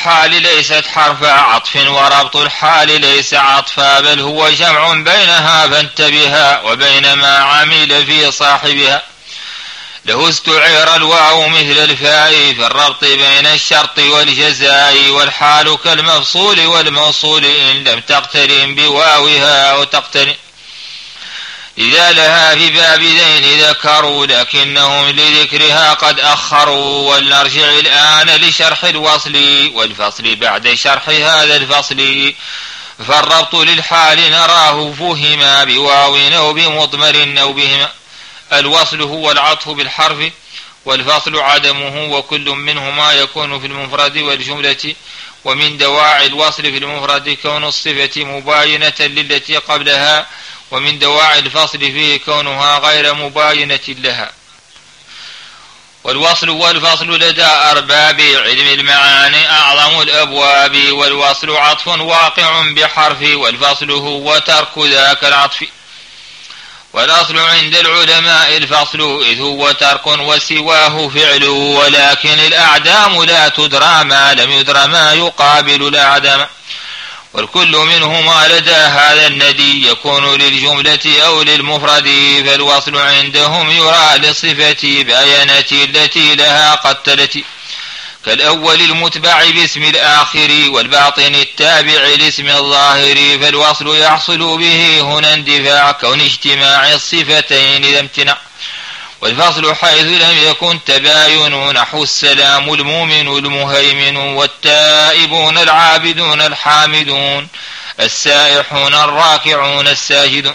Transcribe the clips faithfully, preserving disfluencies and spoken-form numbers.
الحال ليست حرف عطف، وربط الحال ليس عطفا، بل هو جمع بينها فانتبها، وبين ما عمل في صاحبها. له استعير الواو مثل الفاء في الربط بين الشرط والجزاء، والحال كالمفصول والموصول إن لم تقترن بواوها أو تقترن. إذا لها في باب ذين ذكروا، لكنهم لذكرها قد أخروا. ولنرجع الآن لشرح الوصل والفصل بعد شرح هذا الفصل. فالربط للحال نراه فهما بواو أو بمضمر أو بهما. الوصل هو العطف بالحرف، والفصل عدمه، وكل منهما يكون في المفرد والجملة. ومن دواعي الوصل في المفرد كون الصفة مباينة للتي قبلها، ومن دواعي الفصل فيه كونها غير مباينة لها. والوصل والفصل لدى أرباب علم المعاني أعظم الأبواب. والوصل عطف واقع بحرف، والفصل هو ترك ذاك العطف. والأصل عند العلماء الفصل، إذ هو ترك وسواه فعل، ولكن الأعدام لا تدرى ما لم يدر ما يقابل الأعدام. والكل منهما لدى هذا الندي يكون للجملة أو للمفرد. فالوصل عندهم يرى للصفة بينة التي لها قد تلت، كالأول المتبع باسم الآخر، والباطن التابع لاسم الظاهر. فالوصل يحصل به هنا اندفاع كون اجتماع الصفتين إذا امتنع. والفصل حيث لم يكن تباين، نحو السلام المؤمن المهيمن، والتائبون العابدون الحامدون، السائحون الراكعون الساجدون.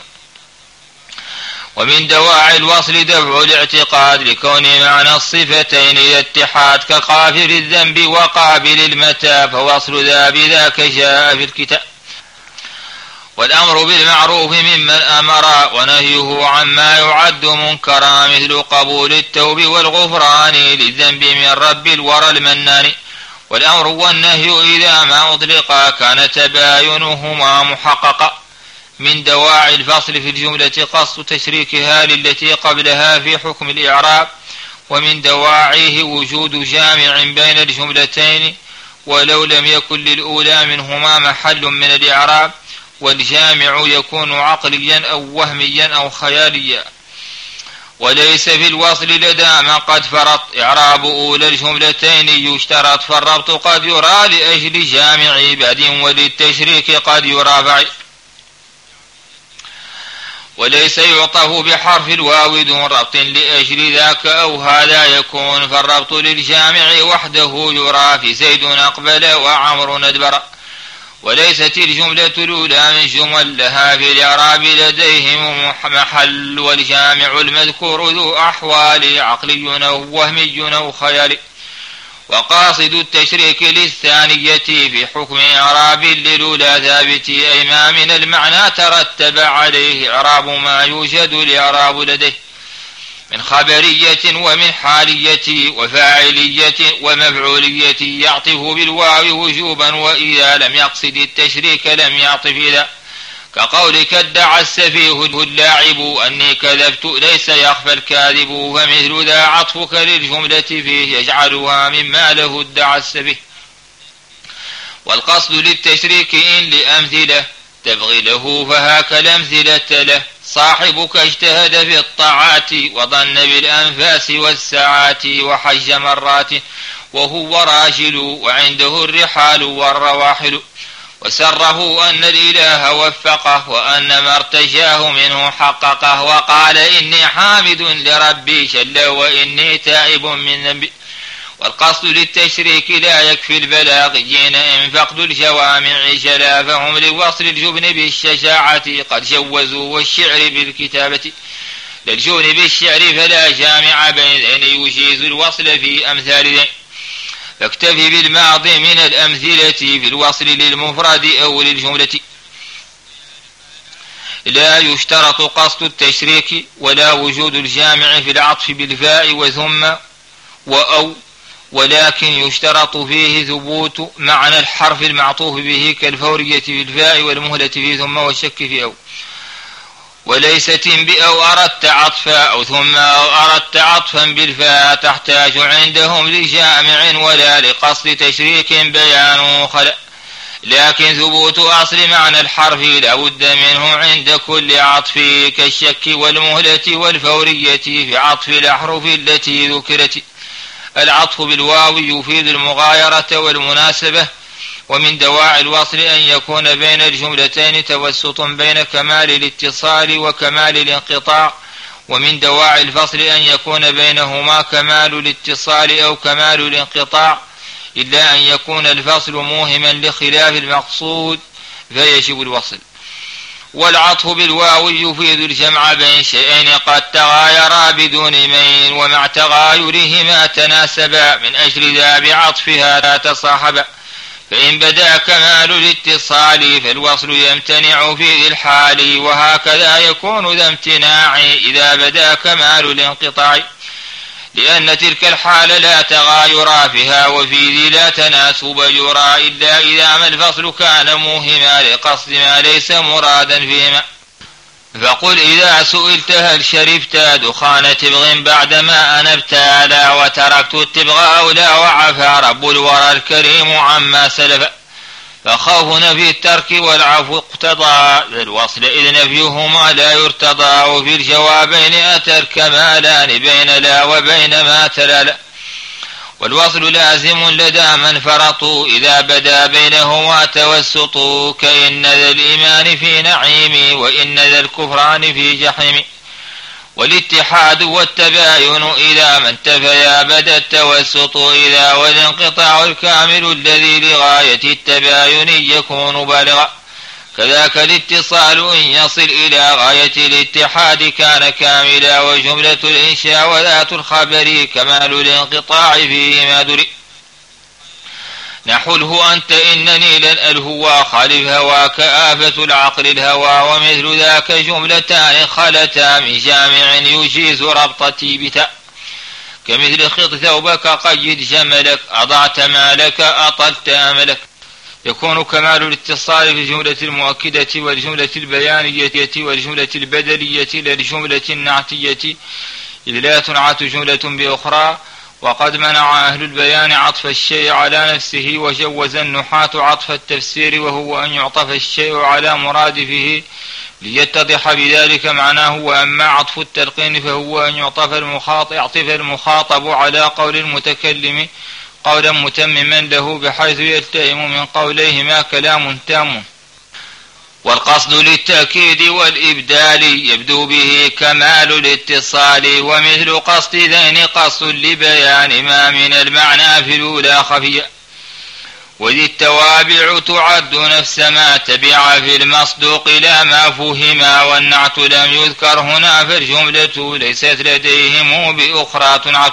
ومن دواعي الوصل دفع الاعتقاد لكون معنى الصفتين إذا اتحاد، كغافر الذنب وقابل المتى، فوصل ذا بذاك جاء في الكتاب. والأمر بالمعروف ممن أمر، ونهيه عما يعد منكرا، مثل قبول التوب والغفران للذنب من رب الورى المنان. والأمر والنهي إذا ما أطلقا كان تباينهما محققا. من دواعي الفصل في الجملة قصد تشريكها للتي قبلها في حكم الإعراب. ومن دواعيه وجود جامع بين الجملتين، ولو لم يكن للأولى منهما محل من الإعراب. والجامع يكون عقليا أو وهميا أو خياليا. وليس في الوصل لدى ما قد فرط إعراب أولى الجملتين يشترط، فالربط قد يرى لأجل جامع باد، وللتشريك قد يرى بعيد. وليس يعطف بحرف الواو دون ربط لأجل ذاك أو هذا يكون، فالربط للجامع وحده يرى في زيد أقبل وعمر ندبر. وليست الجملة الأولى من جمل لها في الإعراب لديهم محل. والجامع المذكور ذو أحوال عقلي أو وهمي أو خيالي. وقاصد التشريك للثانية في حكم إعراب للأولى ثابت، أي ما من المعنى ترتب عليه إعراب ما يوجد الإعراب لديه من خبرية ومن حالية وفاعلية ومفعولية، يعطف بالواو وجوبا، وإذا لم يقصد التشريك لم يعطف إذا. كقولك ادعى السفيه اللاعب أني كذبت ليس يخفى الكاذب، فمثل ذا عطفك للجملة فيه يجعلها مما له ادعى السفيه. والقصد للتشريك إن لأمثلة تبغي له فهاك الأمثلة له. صاحبك اجتهد في الطاعات وظن بالأنفاس والساعات، وحج مرات وهو راجل وعنده الرحال والرواحل. وسره أن الإله وفقه وأن ما ارتجاه منه حققه، وقال إني حامد لربي جل وإني تائب من ذنبي. والقصد للتشريك لا يكفي البلاغيين إن فقد الجوامع جلا، فهم لوصل الجبن بالشجاعة قد جوزوا والشعر بالكتابة. للجبن بالشعر فلا جامع بين ذين يجيز الوصل في أمثال ذين، فاكتفي بالماضي من الأمثلة في الوصل للمفرد أو للجملة. لا يشترط قصد التشريك ولا وجود الجامع في العطف بالفاء وثم وأو، ولكن يشترط فيه ثبوت معنى الحرف المعطوف به كالفورية في الفاء والمهلة في ثم والشك في أو. وليست بأو أردت عطفا أو ثم أو أردت عطفا بالفاء تحتاج عندهم لجامع ولا لقصد تشريك بيان خلأ، لكن ثبوت أصل معنى الحرف لا بد منه عند كل عطف كالشك والمهلة والفورية في عطف الأحرف التي ذكرت. العطف بالواو يفيد المغايرة والمناسبة، ومن دواعي الوصل أن يكون بين الجملتين توسط بين كمال الاتصال وكمال الانقطاع، ومن دواعي الفصل أن يكون بينهما كمال الاتصال أو كمال الانقطاع، إلا أن يكون الفصل موهما لخلاف المقصود فيجب الوصل. والعطف بالواو يفيد الجمع بين شيئين قد تغايرا بدون مين ومع تغايرهما تناسبا، من أجل ذا بعطفها لا تصاحبا. فإن بدا كمال الاتصال فالوصل يمتنع في ذي الحال، وهكذا يكون ذا امتناع إذا بدا كمال الانقطاع، لأن تلك الحال لا تغاير فيها وفي ذي لا تناسب يرى، إلا إذا ما الفصل كان موهما لقصد ما ليس مرادا فيهما. فقل إذا سئلت هل شربت دخان تبغ بعدما أنبت لا وتركت التبغ أو لا وعفى رب الورى الكريم عما سلف. فخوفنا في الترك والعفو اقتضى بالوصل إذ نفيهما لا يرتضى، وفي الجوابين أتى الكمالان بين لا وبين ما تلالا. والوصل لازم لدى من فرطوا إذا بدا بينهما توسطوا، كإن ذا الإيمان في نعيم وإن ذا الكفران في جحيم. والاتحاد والتباين إذا ما انتفيا بدا التوسط إذا والانقطاع الكامل الذي لغاية التباين يكون بالغا. كذاك الاتصال إن يصل إلى غاية الاتحاد كان كاملا، وجملة الإنشاء وذات الخبر كمال الانقطاع فيما دري. نحو الهو أنت إنني لن الهوى خالف هواك آفة العقل الهوى، ومثل ذاك جملتان خلتا من جامع يجيز ربطتي بتا، كمثل خط ثوبك قيد جملك أضعت مالك أطلت أملك. يكون كمال الاتصال في الجملة المؤكدة والجملة البيانية والجملة البدلية للجملة النعتية، إذ لا تنعت جملة بأخرى. وقد منع أهل البيان عطف الشيء على نفسه، وجوز النحاة عطف التفسير وهو أن يعطف الشيء على مرادفه ليتضح بذلك معناه. وأما عطف التلقين فهو أن يعطف المخاطب, يعطف المخاطب على قول المتكلم قولا متمما له بحيث يلتئم من قوليهما كلام تام. والقصد للتأكيد والإبدال يبدو به كمال الاتصال، ومثل قصد ذين قصد لبيان ما من المعنى في الأولى خفيا. وذي التوابع تعد نفس ما تبع في المصدوق لا ما فهما، والنعت لم يذكر هنا فالجملة ليست لديهم بأخرى تنعت.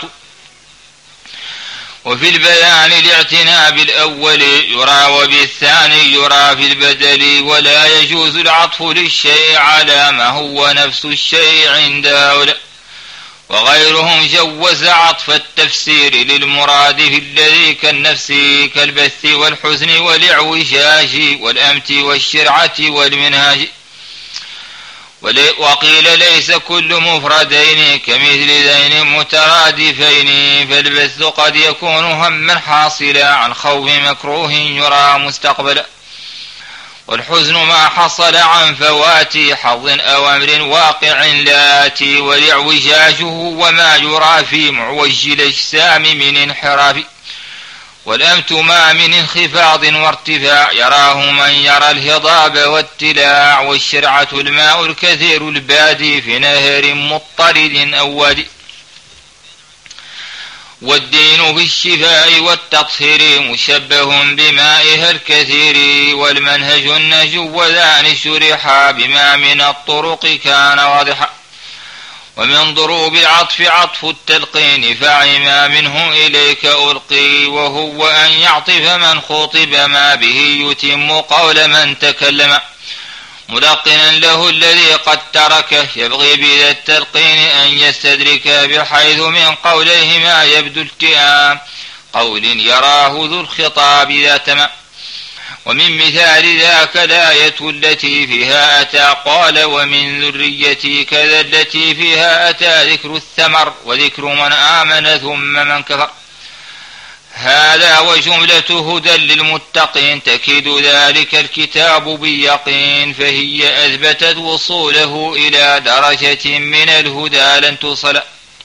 وفي البيان الاعتناء بالأول يرى وبالثاني يرى في البدل، ولا يجوز العطف للشيء على ما هو نفس الشيء عند هؤلاء. وغيرهم جوز عطف التفسير للمرادف الذي كالنفس كالبث والحزن والإعوجاج والأمت والشرعة والمنهاج. وقيل ليس كل مفردين كمثل ذين مترادفين، فالبث قد يكون هما حاصلا عن خوف مكروه يرى مستقبلا، والحزن ما حصل عن فوات حظ أو أمر واقع لاتي، والإعوجاجه وما يرى في معوج الأجسام من انحراف. والأمت ما من انخفاض وارتفاع يراه من يرى الهضاب والتلاع، والشرعة الماء الكثير البادي في نهر مضطرد أو وادي. والدين في الشفاء والتطهير مشبه بمائها الكثير، والمنهج النهج وذان شرحا بما من الطرق كان واضحا. ومن ضروب العطف عطف التلقين فعما منه إليك ألقي، وهو أن يعطف من خطب ما به يتم قول من تكلم، ملقنا له الذي قد تركه يبغي بذا التلقين أن يستدرك، بحيث من قوليهما يبدو التئام قول يراه ذو الخطاب ذات ما. ومن مثال ذاك الآية التي فيها أتى قال ومن ذريتي كذا التي فيها أتى ذكر الثمر وذكر من آمن ثم من كفر. هذا وجملة هدى للمتقين تكيد ذلك الكتاب باليقين، فهي أثبتت وصوله إلى درجة من الهدى لن توصل،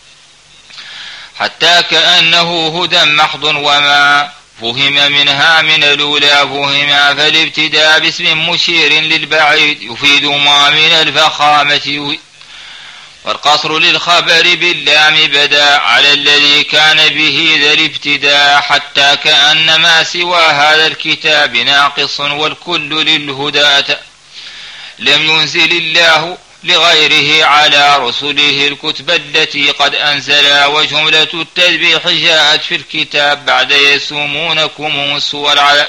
حتى كأنه هدى محض، وما فهم منها من الأولى فهم، فالابتداء باسم مشير للبعيد يفيد ما من الفخامة، والقصر للخبر باللام بدا على الذي كان به ذا الابتداء، حتى كأن ما سوى هذا الكتاب ناقص والكل للهدى. لم ينزل الله لغيره على رسله الكتب التي قد أنزلا، وجملة التذبيح جاءت في الكتاب بعد يسومونكم السوء العذاب،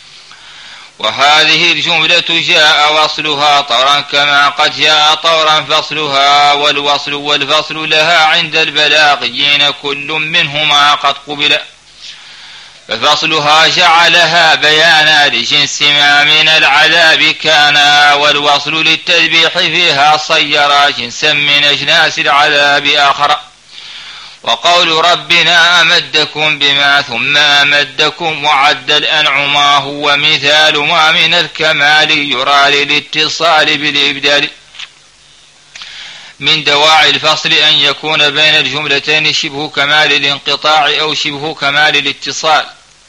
وهذه الجملة جاء وصلها طورا كما قد جاء طورا فصلها، والوصل والفصل لها عند البلاغيين كل منهما قد قبل، ففصلها جعلها بيانا لجنس ما من العذاب كان، والوصل للتذبيح فيها صير جنسا من أجناس العذاب آخر. وقول ربنا أمدكم بما ثم أمدكم وعد الأنعما هو مثال ما من الكمال يرى للاتصال بالإبدال. من دواعي الفصل أن يكون بين الجملتين شبه كمال الانقطاع أو شبه كمال الاتصال،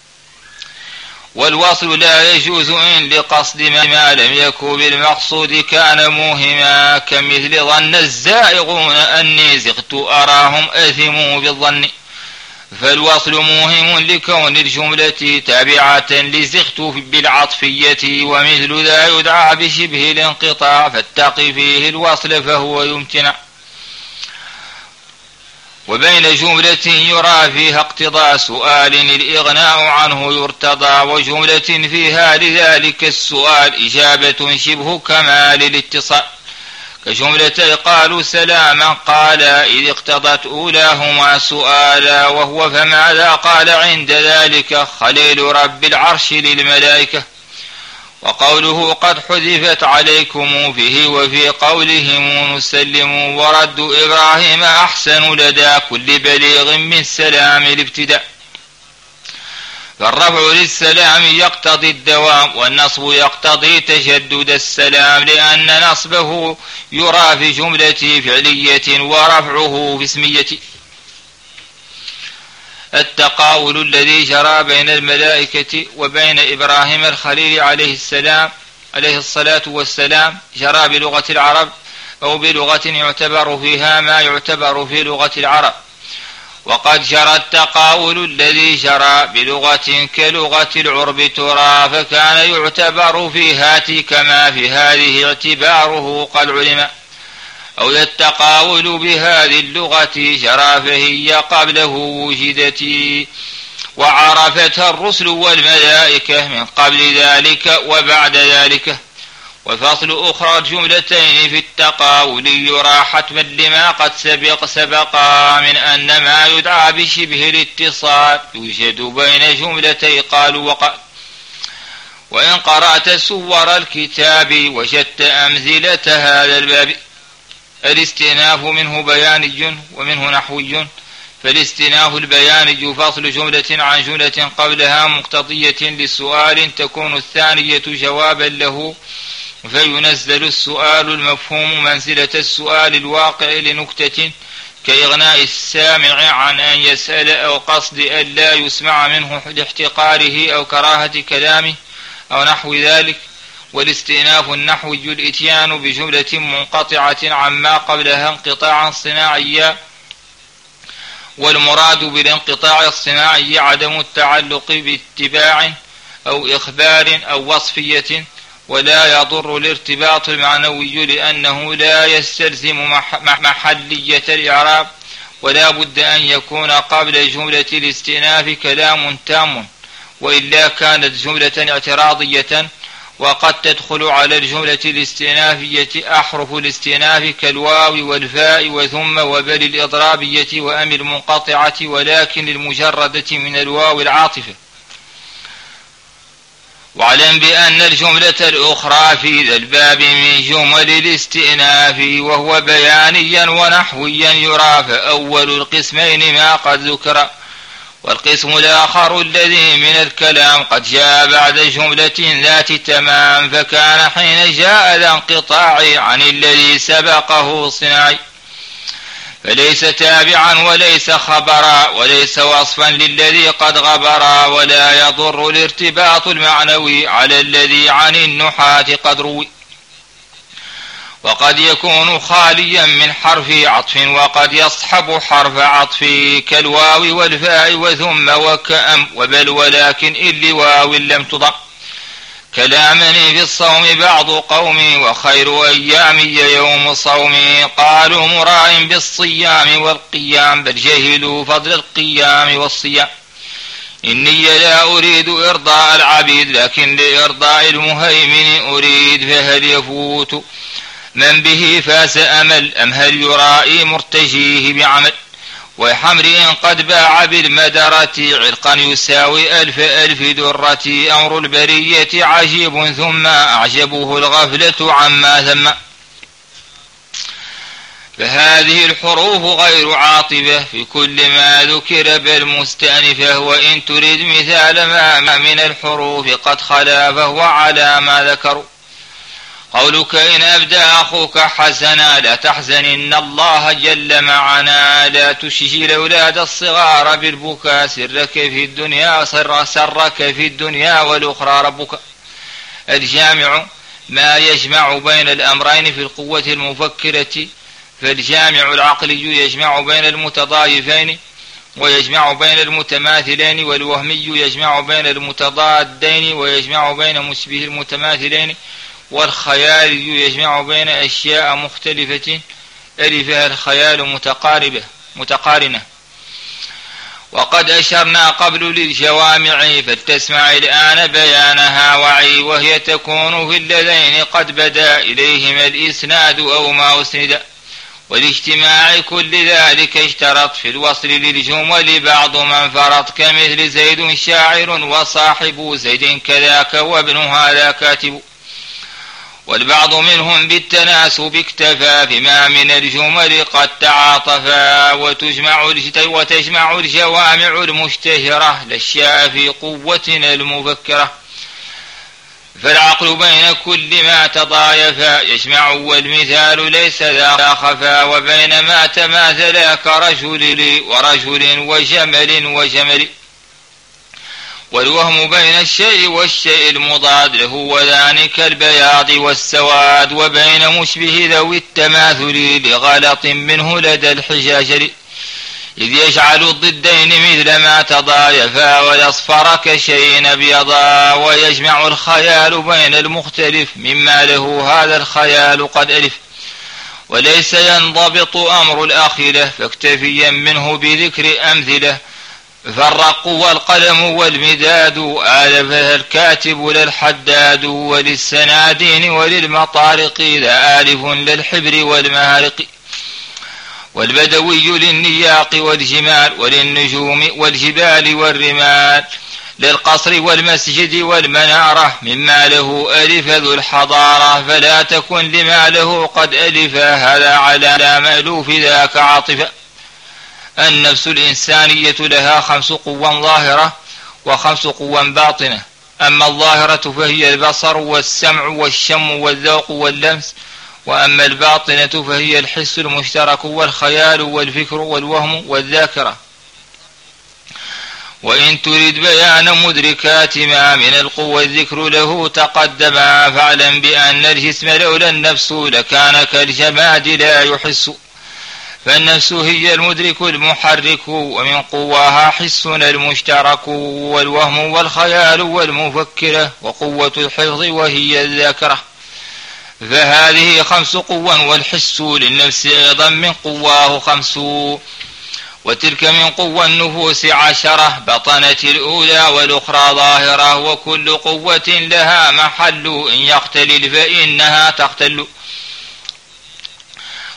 والوصل لا يجوز إن لقصد ما لم يكن بالمقصود كان موهما، كمثل ظن الزائغون أني زغت أراهم أثموا بالظن، فالوصل موهم لكون الجملة تابعة لزغت بالعطفية، ومثل ذا يدعى بشبه الانقطاع فاتقي فيه الوصل فهو يمتنع. وبين جملة يرى فيها اقتضاء سؤال الإغناء عنه يرتضى، وجملة فيها لذلك السؤال إجابة شبه كمال الاتصال، كجملة قالوا سلاما قال إذ اقتضت أولاهما سؤالا، وهو فماذا قال عند ذلك خليل رب العرش للملائكة. وقوله قد حذفت عليكم فيه وفي قولهم نسلم، ورد إبراهيم أحسن لدى كل بليغ من سلام الابتداء، فالرفع للسلام يقتضي الدوام، والنصب يقتضي تجدد السلام، لأن نصبه يرى في جملة فعلية ورفعه في اسمية. التقاول الذي جرى بين الملائكة وبين إبراهيم الخليل عليه السلام عليه الصلاة والسلام جرى بلغة العرب أو بلغة يعتبر فيها ما يعتبر في لغة العرب، وقد جرى التقاول الذي جرى بلغة كلغة العرب ترى، فكان يعتبر في هاتي كما في هذه اعتباره قد علم، أو التقاول بهذه اللغة جرى فهي قبله وجدت، وعرفتها الرسل والملائكة من قبل ذلك وبعد ذلك. وفصل أخرى الجملتين في التقاول يرى حتما لما قد سبق سبقا من أن ما يدعى بشبه الاتصال يوجد بين جملتي قالوا وقال. وإن قرأت سور الكتاب وجدت أمثلة هذا الباب، الاستئناف منه بياني ومنه نحوي، فالاستئناف البياني فصل جملة عن جملة قبلها مقتضية للسؤال تكون الثانية جوابا له، فينزل السؤال المفهوم منزلة السؤال الواقع لنكتة كإغناء السامع عن أن يسأل أو قصد أن لا يسمع منه لاحتقاره أو كراهة كلامه أو نحو ذلك. والاستئناف النحوي الإتيان بجملة منقطعة عما قبلها انقطاعا صناعيا، والمراد بالانقطاع الصناعي عدم التعلق باتباع أو إخبار أو وصفية، ولا يضر الارتباط المعنوي لأنه لا يستلزم محلية الإعراب، ولا بد أن يكون قبل جملة الاستئناف كلام تام، وإلا كانت جملة اعتراضية. وقد تدخل على الجملة الاستئنافية أحرف الاستئناف كالواو والفاء وثم وبل الإضرابية وأم المنقطعة، ولكن المجردة من الواو العاطفة. واعلم بأن الجملة الأخرى في ذا الباب من جمل الاستئناف، وهو بيانيا ونحويا يرى، فأول القسمين ما قد ذكر، والقسم الآخر الذي من الكلام قد جاء بعد جملة ذات تمام، فكان حين جاء ذا انقطاع عن الذي سبقه صناعي، فليس تابعا وليس خبرا وليس وصفا للذي قد غبرا، ولا يضر الارتباط المعنوي على الذي عن النحاة قد روي، وقد يكون خاليا من حرف عطف وقد يصحب حرف عطف كالواو والفاء وثم وكأم وبل ولكن إن لواو لم تضم، كلامني في الصوم بعض قومي وخير أيامي يوم صومي، قالوا مراء بالصيام والقيام بل جهلوا فضل القيام والصيام، إني لا أريد إرضاء العبيد لكن لإرضاء المهيمن أريد، فهل يفوت من به فاس أمل أم هل يرائي مرتجيه بعمل، وحمر قد باع بالمدرة عرقا يساوي ألف ألف درة، أمر البرية عجيب ثم أعجبه الغفلة عما ثم، فهذه الحروف غير عاطبة في كل ما ذكر بل مستأنفة، وإن تريد مثال ما من الحروف قد خلا فهو على ما ذكروا، قولك إن أبدى أخوك حسنا لا تحزن إن الله جل معنا، لا تشجي الأولاد الصغار بالبكاء سرك في الدنيا سر سرك في الدنيا والأخرى ربك، الجامع ما يجمع بين الأمرين في القوة المفكرة، فالجامع العقلي يجمع بين المتضايفين ويجمع بين المتماثلين، والوهمي يجمع بين المتضادين ويجمع بين مشبه المتماثلين، والخيال يجمع بين أشياء مختلفة ألفها الخيال متقاربة متقارنة. وقد أشرنا قبل للجوامع فلتسمع الآن بيانها وعي، وهي تكون في اللذين قد بدا إليهما الإسناد أو ما أسند، والاجتماع كل ذلك اشترط في الوصل للجمل بعض من فرط، كمثل زيد شاعر وصاحب زيد كذاك وابن هذا كاتب، والبعض منهم بالتناسب اكتفى فيما من الجمل قد تعاطفا، وتجمع وتجمع الجوامع المشتهرة الأشياء في قوتنا المفكرة، فالعقل بين كل ما تضايفا يجمع، والمثال ليس ذا خفا، وبين ما تماثلا كرجل لي ورجل وجمل وجمل، والوهم بين الشيء والشيء المضاد له وذلك البياض والسواد، وبين مشبه ذوي التماثل لغلط منه لدى الحجاج، إذ يجعل الضدين مثل ما تضايفا والأصفر كشيء أبيضا، ويجمع الخيال بين المختلف مما له هذا الخيال قد ألف، وليس ينضبط أمر الأخيلة فاكتفيا منه بذكر أمثلة، فالرق والقلم والمداد آلفها الكاتب للحداد، وللسنادين وللمطارق ذا آلف للحبر والمهارق، والبدوي للنياق والجمال وللنجوم والجبال والرمال، للقصر والمسجد والمنارة مما له ألف ذو الحضارة، فلا تكن لما له قد ألف هذا على مألوف ذاك عاطفة. النفس الإنسانية لها خمس قوى ظاهرة وخمس قوى باطنة، أما الظاهرة فهي البصر والسمع والشم والذوق واللمس، وأما الباطنة فهي الحس المشترك والخيال والفكر والوهم والذاكرة. وإن تريد بيان مدركات ما من القوة الذكر له تقدما، فاعلم بأن الجسم لولا النفس لكان كالجماد لا يحس، فالنفس هي المدرك المحرك، ومن قواها حسنا المشترك، والوهم والخيال والمفكرة، وقوة الحفظ وهي الذاكرة، فهذه خمس قوى، والحس للنفس أيضا من قواه خمس، وتلك من قوى النفوس عشرة، بطنة الأولى والأخرى ظاهرة، وكل قوة لها محل إن يختلل فإنها تختل،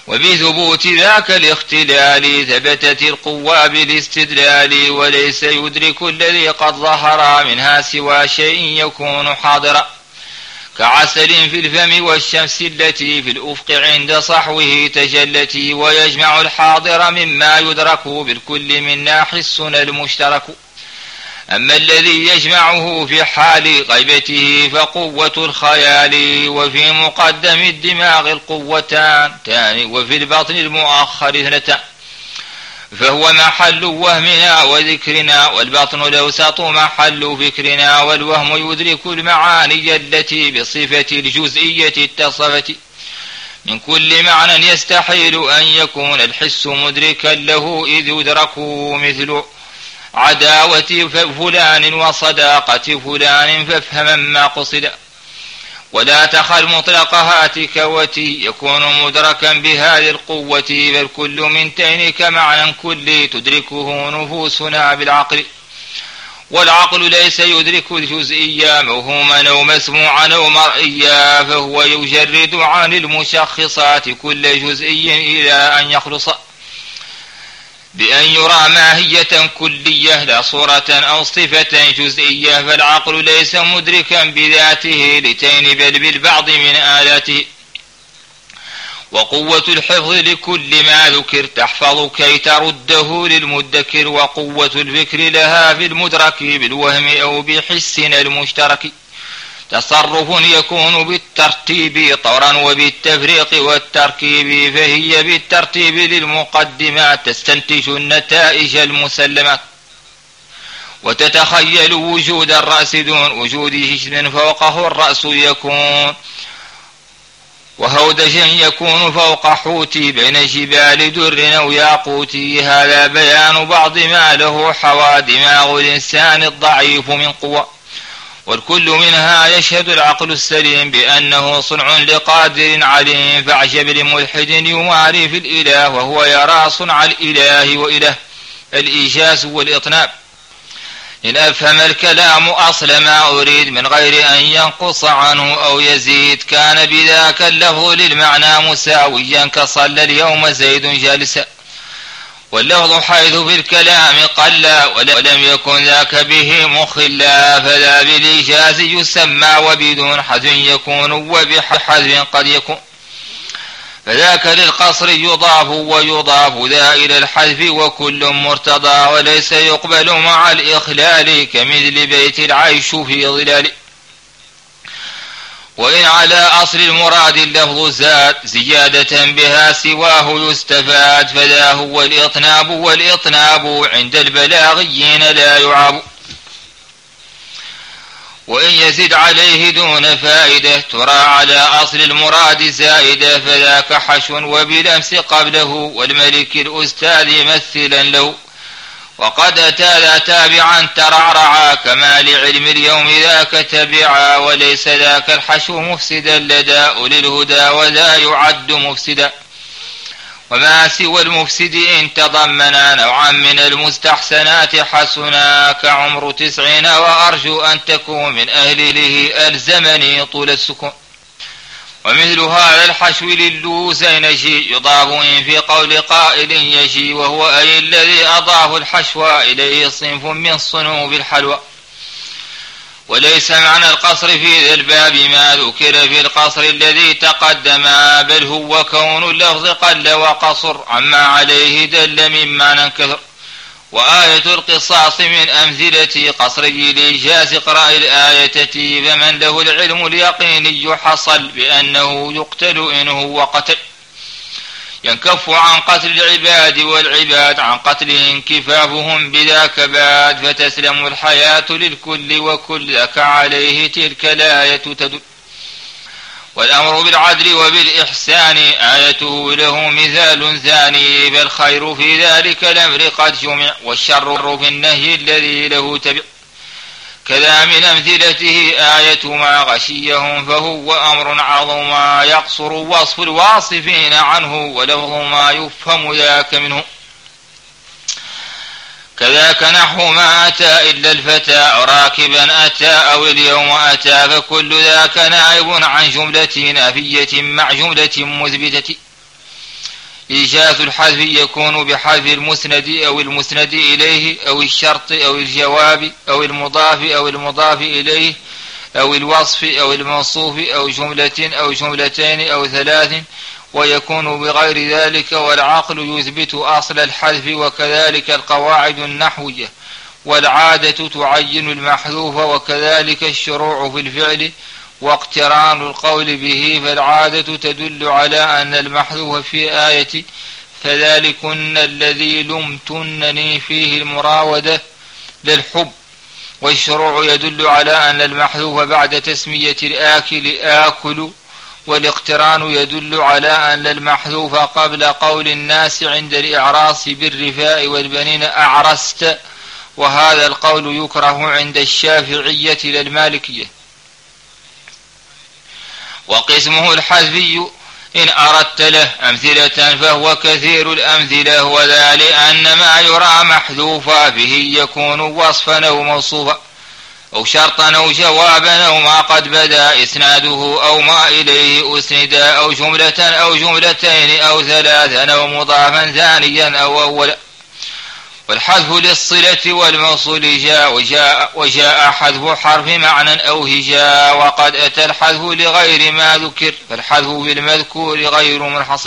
وبثبوت ذاك الاختلال ثبتت القوى بالاستدلال، وليس يدرك الذي قد ظهر منها سوى شيء يكون حاضرا، كعسل في الفم والشمس التي في الأفق عند صحوه تجلت، ويجمع الحاضر مما يدرك بالكل منا حسنا المشترك. أما الذي يجمعه في حال غيبته فقوة الخيال، وفي مقدم الدماغ القوتان تاني، وفي البطن المؤخر اثنتان، فهو محل وهمنا وذكرنا، والبطن الأوسط محل فكرنا، والوهم يدرك المعاني التي بصفة الجزئية اتصفت، من كل معنى يستحيل أن يكون الحس مدركا له، إذ يدرك مثل عداوة فلان وصداقة فلان، فافهم ما قصد. ولا تخل مطلق هاتك وتي يكون مدركا بهذه القوة، بل كل من تينك معنى كلي تدركه نفوسنا بالعقل، والعقل ليس يدرك الجزئية موهوما أو مسموعا أو مرئيا، فهو يجرد عن المشخصات كل جزئي إلى أن يخلص بأن يرى ماهية كلية لا صورة أو صفة جزئية، فالعقل ليس مدركا بذاته لتين بل بالبعض من آلاته. وقوة الحفظ لكل ما ذكر تحفظ كي ترده للمدكر، وقوة الفكر لها في المدرك بالوهم أو بحسنا المشترك. تصرف يكون بالترتيب طورا وبالتفريق والتركيب، فهي بالترتيب للمقدمات تستنتج النتائج المسلمات، وتتخيل وجود الرأس دون وجود جسم فوقه الرأس يكون، وهودجا يكون فوق حوتي بين جبال در أو ياقوتي. هذا بيان بعض ما له حوى دماغ الإنسان الضعيف من قوة، والكل منها يشهد العقل السليم بأنه صنع لقادر عليم، فاعجب لملحد يماري في الإله وهو يرى صنع الإله وإله الإيجاز والإطناب. إن أفهم الكلام أصل ما أريد من غير أن ينقص عنه أو يزيد، كان بذاك اللفظ للمعنى مساويا كصلى اليوم زيد جالسا، واللفظ حيث في الكلام قل ولم يكن ذاك به مخلا، فلا بالإيجاز يسمى وبدون حذف يكون وبحذف قد يكون، فذاك للقصر يضاف ويضاف ذا إلى الحذف وكل مرتضى، وليس يقبل مع الإخلال كمثل بيت العيش في ظلال. وإن على أصل المراد اللفظ زاد زيادة بها سواه يستفاد، فذا هو الإطناب، والإطناب عند البلاغيين لا يعاب. وإن يزد عليه دون فائدة ترى على أصل المراد زائدة، فذاك حشو وبلمس قبله، والملك الأستاذ مثلا له، وقد أتى ذا تابعا ترعرعا كما لعلم اليوم ذاك تبعا، وليس ذاك الحشو مفسدا لدى أولي الهدى ولا يعد مفسدا. وما سوى المفسد إن تضمنا نوعا من المستحسنات حسنا، كعمر تسعين وأرجو أن تكون من أهله ألزمني طول السكون. ومثل هذا الحشو للوزين يجي يضاف إن في قول قائل يجي، وهو أي الذي أضاف الحشو إليه صنف من صنوف الحلوى. وليس معنى القصر في ذا الباب ما ذكر في القصر الذي تقدم، بل هو كون اللفظ قل وقصر عما عليه دل مما ننكثر. وآية القصاص من أمثلة قصري الإيجاز اقرأ الآية، فمن له العلم اليقيني حصل بأنه يقتل إن هو قتل، ينكف عن قتل العباد والعباد عن قتله انكفافهم بذاك باد، فتسلم الحياة للكل وكل ذاك عليه تلك الآية تدل. والأمر بالعدل وبالإحسان آيته له مثال ثاني، بل خير في ذلك الأمر قد جمع، والشر في النهي الذي له تبع. كذا من أمثلته آية ما غشيهم فهو أمر عظم يقصر وصف الواصفين عنه، ولفظ ما يفهم ذاك منه. كذاك نحو ما أتى إلا الفتى راكبا أتى أو اليوم أتى، فكل ذاك نائب عن جملة نافية مع جملة مثبتة. إيجاز الحذف يكون بحذف المسند أو المسند إليه أو الشرط أو الجواب أو المضاف أو المضاف إليه أو الوصف أو الموصوف أو جملة أو جملتين أو ثلاث، ويكون بغير ذلك، والعقل يثبت أصل الحذف، وكذلك القواعد النحوية، والعادة تعين المحذوف، وكذلك الشروع في الفعل واقتران القول به، فالعادة تدل على أن المحذوف في آية فذلكن الذي لمتنني فيه المراودة للحب، والشروع يدل على أن المحذوف بعد تسمية الآكل آكل، والاقتران يدل على أن المحذوف قبل قول الناس عند الإعراس بالرفاء والبنين أعرست، وهذا القول يكره عند الشافعية للمالكية. وقسمه الحذفي إن أردت له أمثلة فهو كثير الأمثلة، وذا لأن ما يرى محذوفا به يكون وصفا أو موصوفا أو شرطا أو جوابا أو ما قد بدا إسناده أو ما إليه أسندا أو جملة أو جملتين أو ثلاثا أو مضافا ثانيا أو أولا. والحذف للصلة والموصول جاء وجاء, وجاء حذف حرف معنى أو هجاء، وقد أتى الحذف لغير ما ذكر، فالحذف بالمذكور غير منحصر.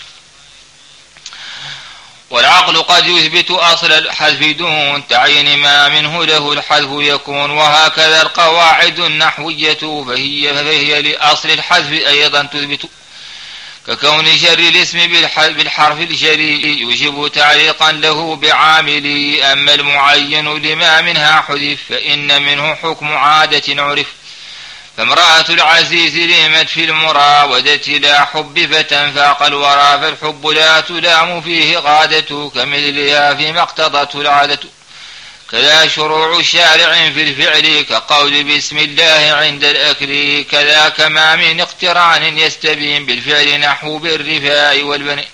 والعقل قد يثبت أصل الحذف دون تعيين ما منه له الحذف يكون، وهكذا القواعد النحوية فهي, فهي لأصل الحذف أيضا تثبت، ككون جر الاسم بالحرف الجري يوجب تعليقا له بعامل، أما المعين لما منها حذف فإن منه حكم عادة عرف، فامرأة العزيز لمت في المراودة لا حب فتنفاق الورى، فالحب لا تلام فيه غادة كمثلها فيما اقتضته العادة. كذا شروع شارع في الفعل كقول بسم الله عند الأكل، كذا كما من اقتران يستبين بالفعل نحو بالرفاء والبناء،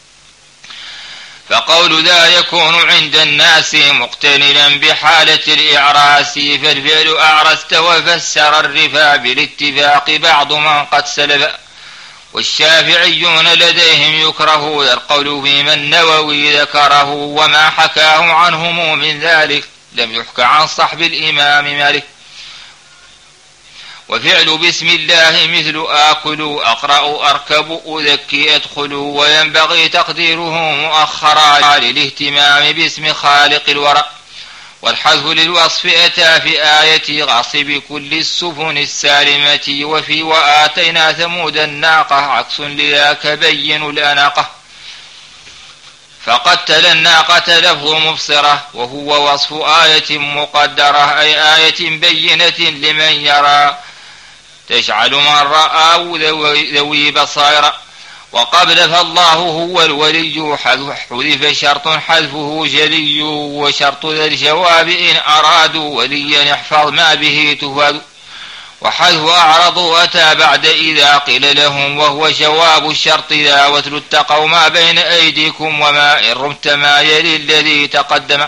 فقول ذا يكون عند الناس مقترنا بحالة الإعراس، فالفعل أعرست وفسر الرفاء بالاتفاق بعض من قد سلف، والشافعيون لديهم يكره القول فيما النووي ذكره، وما حكاه عنهم من ذلك لم يحك عن صحب الإمام مالك. وفعل بسم الله مثل آكل أقرأ أركب أذكي أدخل، وينبغي تقديره مؤخرا للاهتمام باسم خالق الورى. والحذف للوصف أتى في آية غاصب كل السفن السالمة، وفي وآتينا ثمود الناقة عكس لذاك بين الأناقة، فقتل الناقة لفظ مبصرة، وهو وصف آية مقدرة أي آية بينة لمن يرى تجعل من رآه ذوي بصائر. وقبل فالله هو الولي حذف شرط حذفه جلي، وشرط ذا الجواب إن أرادوا وليا يحفظ ما به تفاد. وحذف أعرضوا أتى بعد إذا قيل لهم، وهو جواب الشرط ذا واتلوا اتقوا ما بين أيديكم وما إن رمت ما يلي الذي تقدم.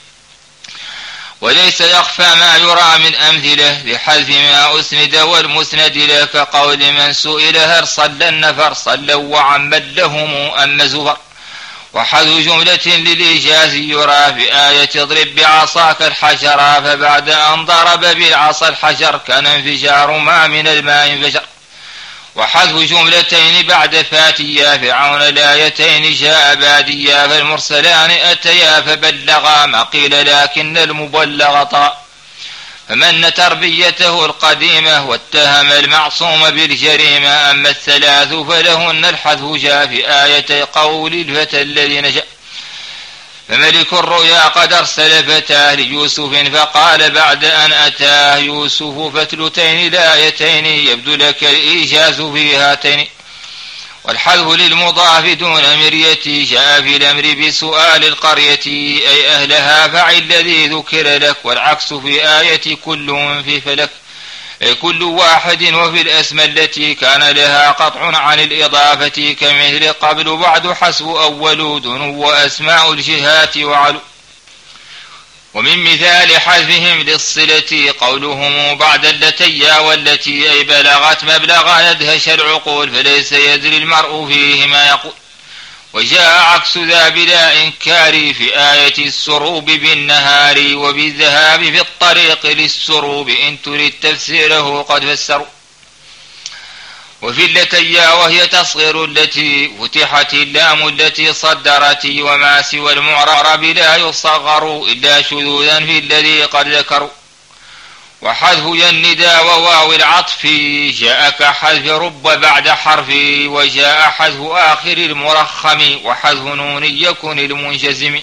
وليس يخفى ما يرى من أمثلة لحذف ما أسند والمسند له، كقول من سئل هل صلى النفر صلوا وعمن لهم أم زفر. وحذف جملة للإيجاز يرى في آية اضرب بعصاك الحجر، فبعد أن ضرب بالعصا الحجر كان انفجار ما من الماء انفجر. وحذف جملتين بعد فاتيا فرعون الآيتين جاء باديا، فالمرسلان أتيا فبلغا ما قيل لكن المبلغ طاء، فمن تربيته القديمة واتهم المعصوم بالجريمة. أما الثلاث فلهن الحذف جاء في آية قول الفتى الذي نجا، فملك الرؤيا قد أرسل فتاه ليوسف فقال بعد أن أتاه يوسف فتلتين الآيتين يبدو لك الإيجاز في هاتين. والحذف للمضاف دون مرية جاء في الأمر بسؤال القرية أي أهلها فعل الذي ذكر لك، والعكس في آية كل في فلك أي كل واحد، وفي الأسماء التي كان لها قطع عن الإضافة كمثل قبل بعد حسب أول دون وأسماء الجهات وعلو. ومن مثال حذفهم للصلة قولهم بعد التي والتي أي بلغت مبلغ ندهش العقول، فليس يدري المرء فيه ما يقول. وجاء عكس ذا بلا إنكار في آية السروب بالنهار وبالذهاب في الطريق للسروب إن تريد تفسيره قد فسروا. وفي اللتيا وهي تصغر التي فتحت اللام التي صدرت وما سوى المعرب لا يصغر إلا شذوذا في الذي قد ذكروا. وحذف النداء وواو العطف جاء كحذف رب بعد حرف وجاء حذف آخر المرخم وحذف نون يكن المنجزم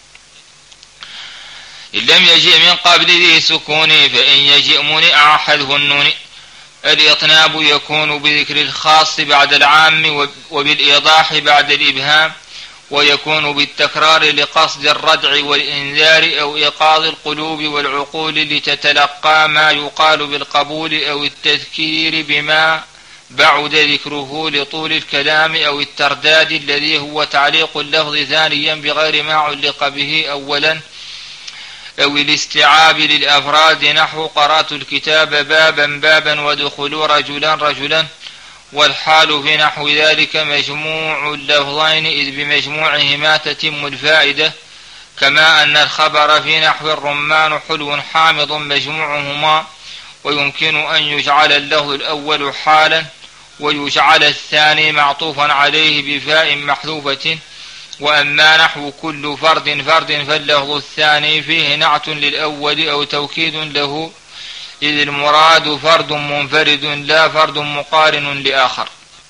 إن لم يجئ من قبل ذي سكون فإن يجئ منع حذف النون. الإطناب يكون بذكر الخاص بعد العام وبالإيضاح بعد الإبهام ويكون بالتكرار لقصد الردع والإنذار أو إيقاظ القلوب والعقول لتتلقى ما يقال بالقبول أو التذكير بما بعد ذكره لطول الكلام أو الترداد الذي هو تعليق اللفظ ثانيا بغير ما علق به أولا أو الاستيعاب للأفراد نحو قرأت الكتاب بابا بابا ودخلوا رجلا رجلا. والحال في نحو ذلك مجموع اللفظين إذ بمجموعهما تتم الفائدة كما أن الخبر في نحو الرمان حلو حامض مجموعهما ويمكن أن يجعل اللفظ الأول حالا ويجعل الثاني معطوفا عليه بفاء محذوفة. وأما نحو كل فرد فرد فاللفظ الثاني فيه نعت للأول أو توكيد له إذ المراد فرد منفرد لا فرد مقارن لآخر.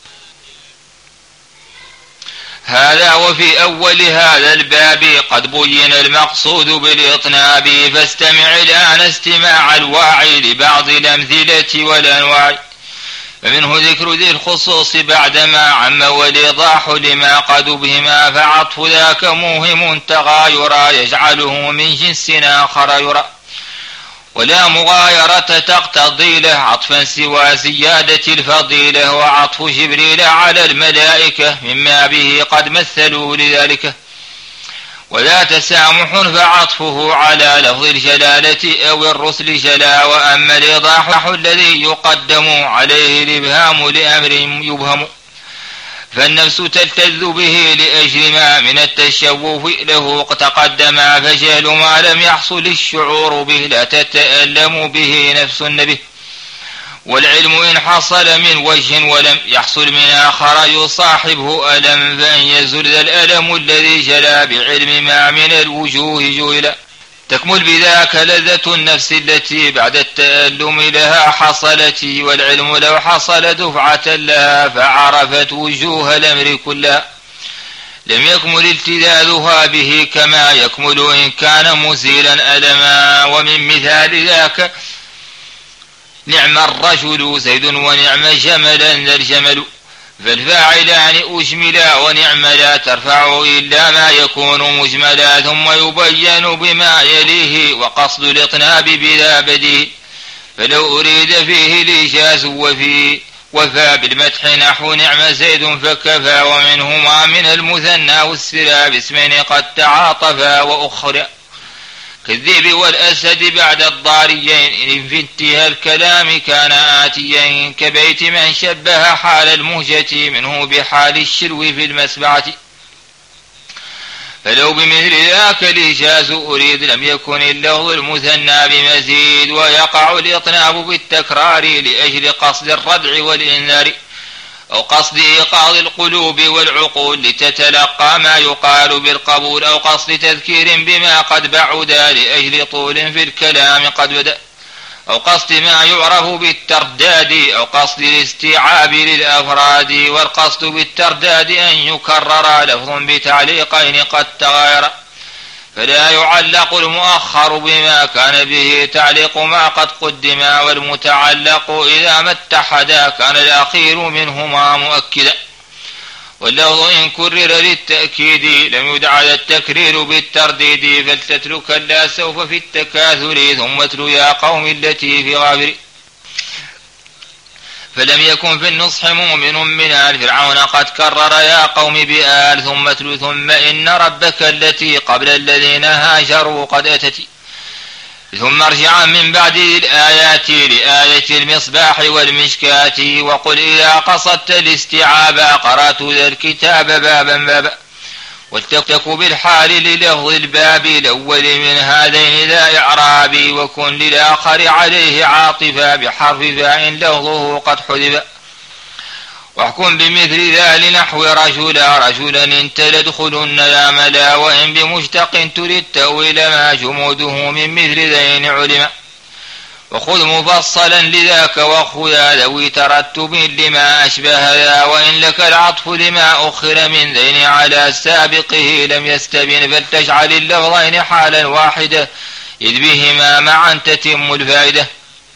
هذا وفي أول هذا الباب قد بين المقصود بالإطناب فاستمع الآن استماع الواعي لبعض الأمثلة والأنواع. فمنه ذكر ذي الخصوص بعدما عم والإيضاح لما قد بهما فعطف ذاك موهم تغايرا يجعله من جنس آخر يرى ولا مغايرة تقتضي له عطفا سوى زيادة الفضيلة وعطف جبريل على الملائكة مما به قد مثلوا لذلك. ولا تسامح فعطفه على لفظ الجلالة أو الرسل جلا. وأما الإيضاح الذي يقدم عليه الإبهام لأمر يبهم فالنفس تلتذ به لأجل ما من التشوف له تقدم فجهل ما لم يحصل الشعور به لا تتألم به نفس النبي. والعلم إن حصل من وجه ولم يحصل من آخر يصاحبه ألم فإن يزل ذا الألم الذي جلى بعلم ما من الوجوه جهلا تكمل بذاك لذة النفس التي بعد التألم لها حصلت. والعلم لو حصل دفعة لها فعرفت وجوه الأمر كلها لم يكمل التذاذها به كما يكمل إن كان مزيلا ألما. ومن مثال ذاك نعم الرجل زيد ونعم جملا ذا الجمل فالفاعلان أجملا ونعم لا ترفع إلا ما يكون مجملا ثم يبين بما يليه وقصد الإطناب بذا بديه. فلو أريد فيه الإيجاز وفي وفى بالمدح نحو نعم زيد فكفى ومنهما من المثنى والسرى باسمين قد تعاطفا وأخرى كالذئب والأسد بعد الضاريين إن في انتهى الكلام كان آتيين كبيت من شبه حال المهجة منه بحال الشلو في المسبعة. فلو بمثل ذاك الإيجاز أريد لم يكن اللفظ المثنى بمزيد ويقع الإطناب بالتكرار لأجل قصد الردع والإنذار أو قصد إيقاظ القلوب والعقول لتتلقى ما يقال بالقبول أو قصد تذكير بما قد بعد لأجل طول في الكلام قد بدا أو قصد ما يعرف بالترداد أو قصد الاستيعاب للأفراد. والقصد بالترداد أن يكرر لفظ بتعليقين قد تغير فلا يعلق المؤخر بما كان به تعليق ما قد قدم والمتعلق إذا ما اتحدا كان الأخير منهما مؤكدا. واللفظ إن كرر للتأكيد لم يدعى التكرير بالترديد فلتترك لا سوف في التكاثر ثم اتلو يا قوم التي في غابر. فلم يكن في النصح مؤمن من آل فرعون قد كرر يا قوم بآل ثم اتلو ثم إن ربك التي قبل الذين هاجروا قد أتت. ثم ارجع من بعد الآيات لآية المصباح والمشكاة وقل إذا قصدت الاستيعاب قرأت ذا الكتاب بابا بابا والتك بالحال للفظ الباب الأول من هذين ذا إعراب، وكن للآخر عليه عاطفا بحرف فاء لفظه قد حذف. واحكم بمثل ذا لنحو رجلا رجلا إن تدخلن لا ملا، وإن بمشتق تريد تأويل ما جموده من مثل ذين علم. وخذ مفصلا لذاك وخذا ذوي ترتب لما أشبه ذا، وإن لك العطف لما أخر من ذين على سابقه لم يستبن، فلتجعل اللفظين حالا واحدة إذ بهما معا تتم الفائدة.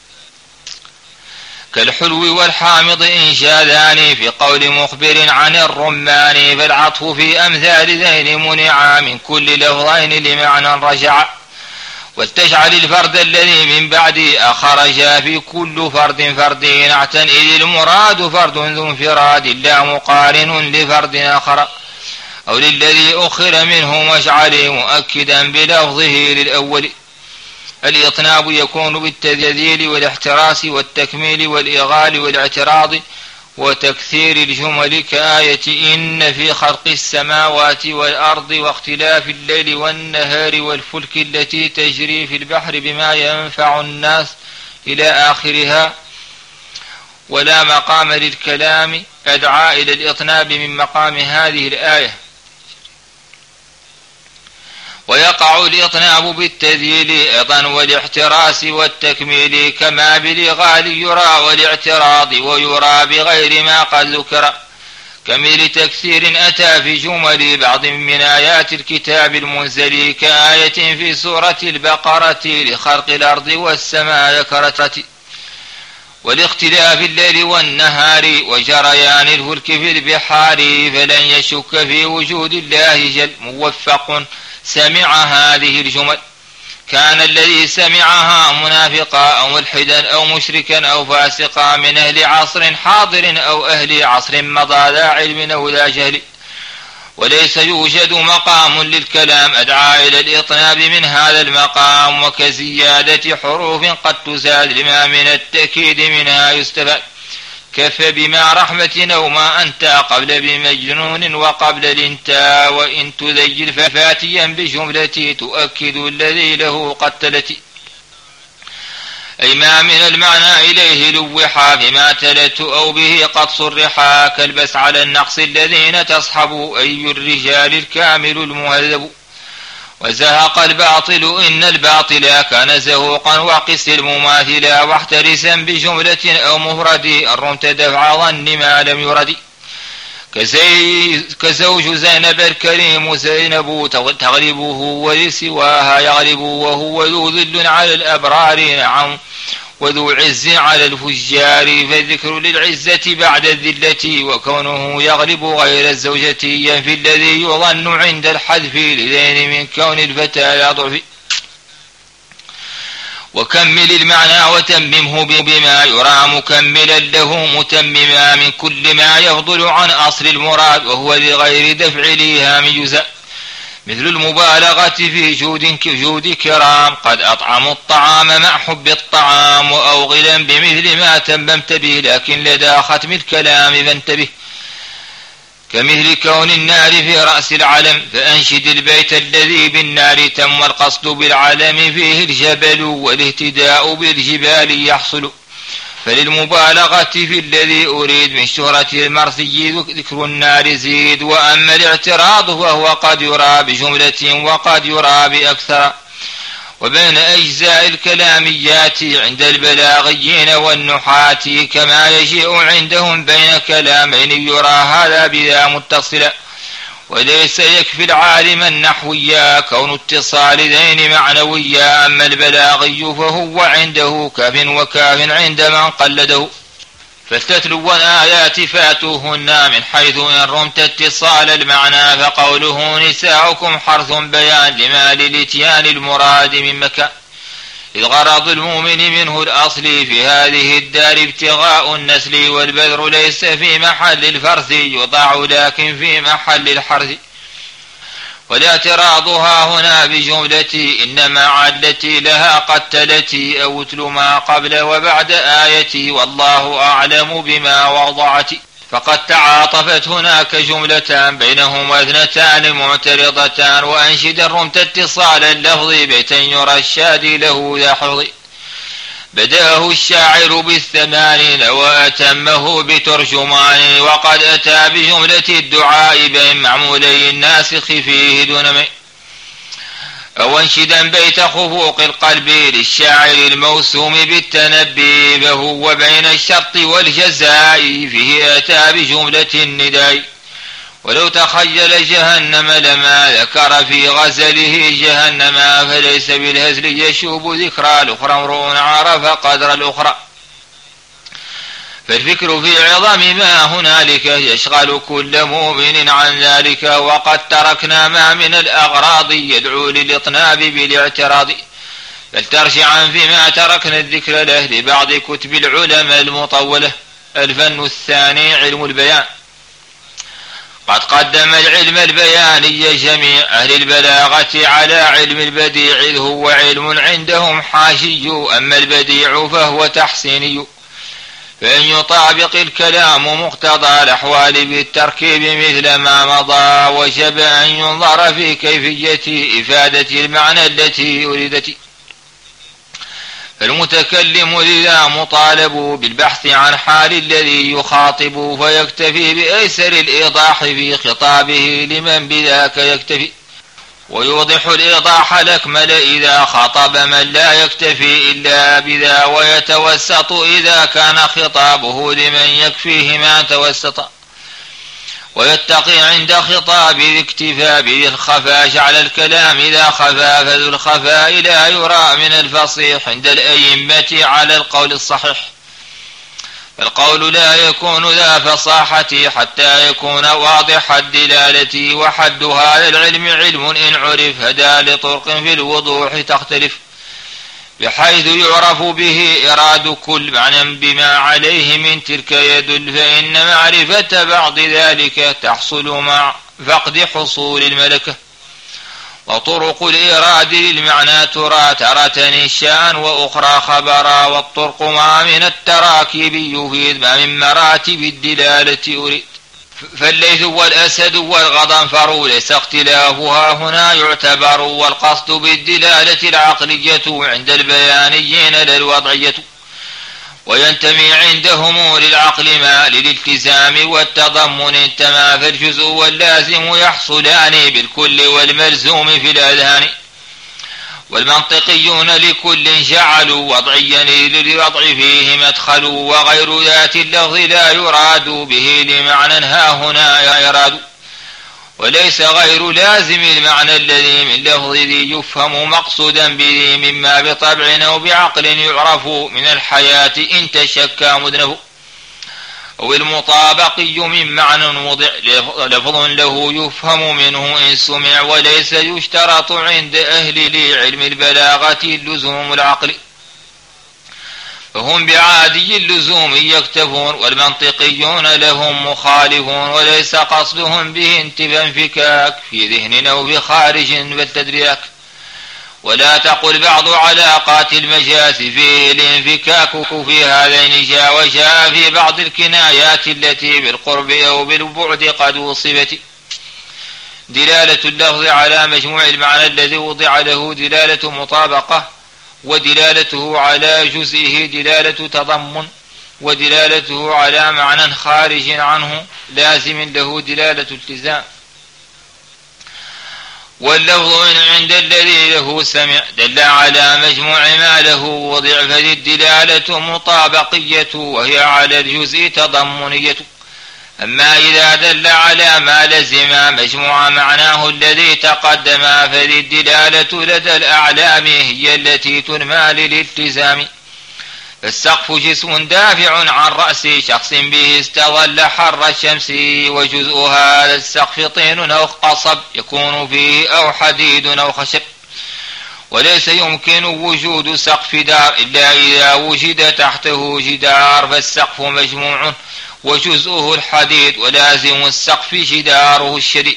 كالحلو والحامض إن شاذان في قول مخبر عن الرمان، فالعطف في أمثال ذين منعا من كل لفظين لمعنى رجع. واستجعل الفرد الذي من بعد أخرج في كل فرد فرد نعتا، إذ المراد فرد ذو انفراد لا مقارن لفرد آخر، أو للذي أخر منه مشعل مؤكدا بلفظه للأول. الإطناب يكون بالتذييل والاحتراس والتكميل والإغال والاعتراض وتكثير الجمل، كآية إن في خلق السماوات والأرض واختلاف الليل والنهار والفلك التي تجري في البحر بما ينفع الناس إلى آخرها. ولا مقام للكلام أدعى إلى الإطناب من مقام هذه الآية. ويقع الإطناب بالتذييل أيضا والاحتراس والتكميل، كما بالإغال يرى والاعتراض ويرى بغير ما قد ذكر. كمثل تكثير أتى في جمل بعض من آيات الكتاب المنزل، كآية في سورة البقرة لخلق الأرض والسماء ذكرت. والاختلاف الليل والنهار وجريان الفلك في البحار، فلن يشك في وجود الله جل موفق سمع هذه الجمل. كان الذي سمعها منافقا أو ملحدا أو مشركا أو فاسقا من أهل عصر حاضر أو أهل عصر مضى ذا علم أو ذا جهل. وليس يوجد مقام للكلام أدعى إلى الإطناب من هذا المقام، وكزيادة حروف قد تزاد لما من التأكيد منها يستفاد. كف بما رحمة أو ما أنت قبل بمجنون وقبل الانتاء، وإن تذيل ففاتيا بجملة تؤكد الذي له قد تلت. أي ما من المعنى إليه لوحا بما تلت أو به قد صرحا، كالبس على النقص الذين تصحب أي الرجال الكامل المهذب. وزهق الباطل إن الباطل كان زهوقا وقس المماثلا، واحترسا بجملة أو مفرد الرمت دفع ظن ما لم يرد. كزوج زينب الكريم زينب تغلبه ولسواها يغلب، وهو ذو ذل على الأبرار نعم وذو عز على الفجار، فالذكر للعزة بعد الذلة وكونه يغلب غير الزوجة ينفي الذي يظن عند الحذف لذين من كون الفتى لا ضعف. وكمل المعنى وتممه بما يرى مكملا له متمما من كل ما يفضل عن أصل المراد، وهو لغير دفع ليهام يزا. مثل المبالغة في جود جود كرام قد أطعموا الطعام مع حب الطعام، وأوغلا بمثل ما تممت به لكن لدى ختم الكلام فانتبه. كمثل كون النار في رأس العلم فأنشد البيت الذي بالنار تم، والقصد بالعلم فيه الجبل والاهتداء بالجبال يحصل. فللمبالغة في الذي أريد من شهرة المرثي ذكر النار زيد. وأما الاعتراض وهو قد يرى بجملة وقد يرى بأكثر. وبين أجزاء الكلاميات عند البلاغيين والنحاة كما يجيء عندهم بين كلامين يرى هذا بذا متصلا. وليس يكفي العالم النحويا كون اتصال ذين معنويا، أما البلاغي فهو عنده كاف وكاف عند من قلده. فتتلو آيات فاتوهن من حيث إن رمت اتصال المعنى، فقوله نساؤكم حرث بيان لما للاتيان المراد من مكان. إذ غرض المؤمن منه الأصل في هذه الدار ابتغاء النسل، والبذر ليس في محل الفرث يضع لكن في محل الحرث. والاعتراضها هنا بجملة إنما علتي لها قد تلتي، أو اتل ما قبل وبعد آيتي والله أعلم بما وضعت. فقد تعاطفت هناك جملتان بينهما اثنتان معترضتان. وأنشد رمت اتصال اللفظ بيتا يرى الشادي له ذا حفظ. بدأه الشاعر بالثمانين وأتمه بترجمان، وقد أتى بجملة الدعاء بين معمولي الناسخ فيه دون من. وانشدا بيت خفوق القلب للشاعر الموسوم بالتنبي، فهو بين الشرط والجزاء فيه أتى بجملة النداء. ولو تخيل جهنم لما ذكر في غزله جهنم، فليس بالهزل يشوب ذكرى الأخرى امرؤ عرف قدر الأخرى. فالفكر في عظم ما هنالك يشغل كل مؤمن عن ذلك، وقد تركنا ما من الأغراض يدعو للإطناب بالاعتراض. فلترجعا فيما تركنا الذكر له لبعض كتب العلماء المطولة. الفن الثاني علم البيان. قد قدم العلم البياني جميع أهل البلاغة على علم البديع، إذ هو علم عندهم حاشي، أما البديع فهو تحسيني. فإن يطابق الكلام مقتضى الأحوال بالتركيب مثل ما مضى، وجب أن ينظر في كيفية إفادة المعنى التي أريدت. فالمتكلم لذا مطالب بالبحث عن حال الذي يخاطب، فيكتفي بأيسر الإيضاح في خطابه لمن بذاك يكتفي، ويوضح الإيضاح الأكمل إذا خاطب من لا يكتفي إلا بذا، ويتوسط إذا كان خطابه لمن يكفيه ما توسط، ويتقي عند خطاب الاكتفاء بذي الخفاء على الكلام إذا خفا، فذو الخفاء لا يرى من الفصيح عند الأئمة على القول الصحيح. فالقول لا يكون ذا فصاحة حتى يكون واضح الدلالة، وحد هذا العلم علم إن عرف هدى لطرق في الوضوح تختلف، بحيث يعرف به إراد كل معنى بما عليه من تلك يدل. فإن معرفة بعض ذلك تحصل مع فقد حصول الملكة. وطرق الإراد للمعنى ترى تارة إنشاء وأخرى خبرا، والطرق ما من التراكيب يفيد ما من مراتب الدلالة أريد. فالليث والأسد والغضنفر ليس اختلافها هنا يعتبر، والقصد بالدلالة العقلية عند البيانيين للوضعية، وينتمي عندهم للعقل ما للالتزام والتضمن انتمى، فالجزء واللازم يحصلان بالكل والملزوم في الأذهان. والمنطقيون لكل جعلوا وضعيا للوضع فيه مدخل، وغير ذات اللفظ لا يراد به لمعنى ها هنا يراد، وليس غير لازم المعنى الذي من لفظ ذي يفهم مقصودا به مما بطبع أو بعقل يعرف من الحياة إن تشكى مذنب. أو المطابقي من معنى وضع لفظ له يفهم منه إن سمع، وليس يشترط عند أهل علم البلاغة اللزوم العقل، فهم بعادي اللزوم يكتفون. والمنطقيون لهم مخالفون، وليس قصدهم به انتفاء انفكاك في ذهن أو بخارج بالتدريك. ولا تقل بعض علاقات المجاز فيه الانفكاك في هذين جاء، وجاء في بعض الكنايات التي بالقرب أو بالبعد قد وصفت. دلالة اللفظ على مجموع المعنى الذي وضع له دلالة مطابقة، ودلالته على جزئه دلالة تضمن، ودلالته على معنى خارج عنه لازم له دلالة التزام. واللفظ إن عند الذي له سمع دل على مجموع ما له وضع، فذي الدلالة مطابقية وهي على الجزء تضمنية. أما إذا دل على ما لزم مجموع معناه الذي تقدم، فذي الدلالة لدى الأعلام هي التي تنمى للالتزام. فالسقف جسم دافع عن رأس شخص به استظل حر الشمس، وجزء هذا السقف طين أو قصب يكون فيه أو حديد أو خشب، وليس يمكن وجود سقف دار إلا إذا وجد تحته جدار، فالسقف مجموع وجزءه الحديد، ولازم السقف جداره الشديد.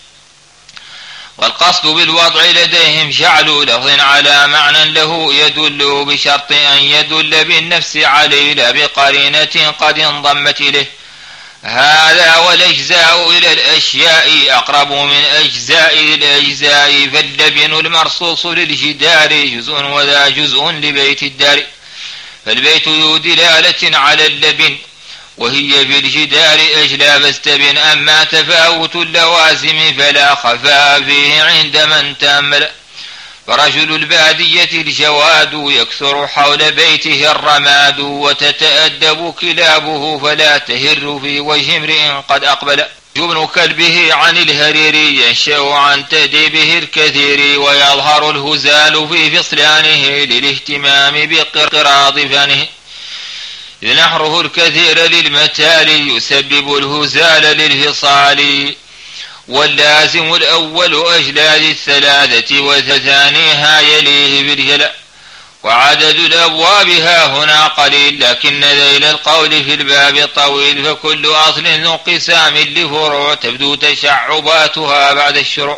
والقصد بالوضع لديهم جعل لفظ على معنى له يدل بشرط أن يدل بالنفس عليه لا بقرينة قد انضمت إليه. هذا والأجزاء إلى الأشياء أقرب من أجزاء الأجزاء، فاللبن المرصوص للجدار جزء وذا جزء لبيت الدار، فالبيت ذو دلالة على اللبن وهي في الجدار أجلى فاستبن، أما تفاوت اللوازم فلا خفاء فيه عند من تأمل، فرجل البادية الجواد يكثر حول بيته الرماد، وتتأدب كلابه فلا تهر في وجه امرئ قد أقبل، جبن كلبه عن الهرير ينشأ عن تأديبه الكثير، ويظهر الهزال في فصلانه للاهتمام بقراض فانه، إذ نحره الكثير للمتال يسبب الهزال للفصال، واللازم الأول أجلاد الثلاثة وثانيها يليه بالجلاء، وعدد الأبواب ها هنا قليل لكن ذيل القول في الباب طويل، فكل أصل ذو انقسام لفروع تبدو تشعباتها بعد الشروع،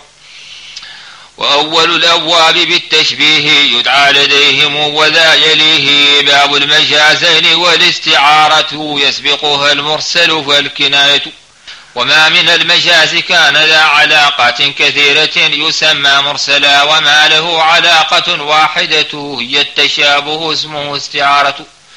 وأول الأبواب بالتشبيه يدعى لديهم وذا يليه باب المجازين والاستعارة يسبقها المرسل فالكناية، وما من المجاز كان ذا علاقات كثيرة يسمى مرسلا، وما له علاقة واحدة هي التشابه اسمه استعارة،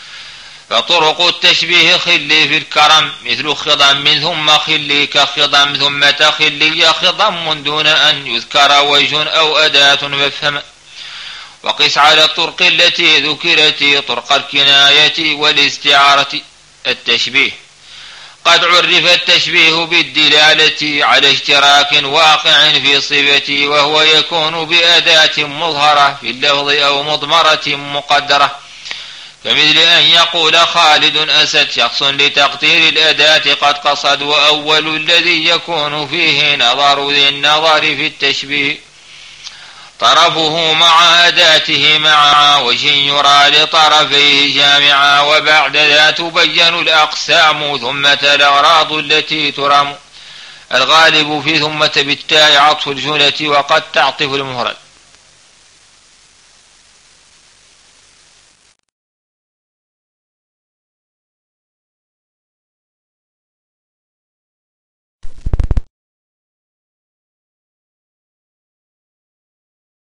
فطرق التشبيه خلي في الكرم مثل خضم ثم خلي كخضم ثم تخلي خضم دون أن يذكر وجه أو أداة فافهم، وقس على الطرق التي ذكرت طرق الكناية والاستعارة. التشبيه قد عرف التشبيه بالدلالة على اشتراك واقع في صفته، وهو يكون بأداة مظهرة في اللفظ أو مضمرة مقدرة، كمثل أن يقول خالد أسد شخص لتقدير الأداة قد قصد، وأول الذي يكون فيه نظر ذي النظر في التشبيه طرفه مع أداته مع وجه يرى لطرفيه جامعا، وبعد ذا تبين الأقسام ثمة الأغراض التي ترم، الغالب في ثمة بالتاء عطف الجملة وقد تعطف المفرد.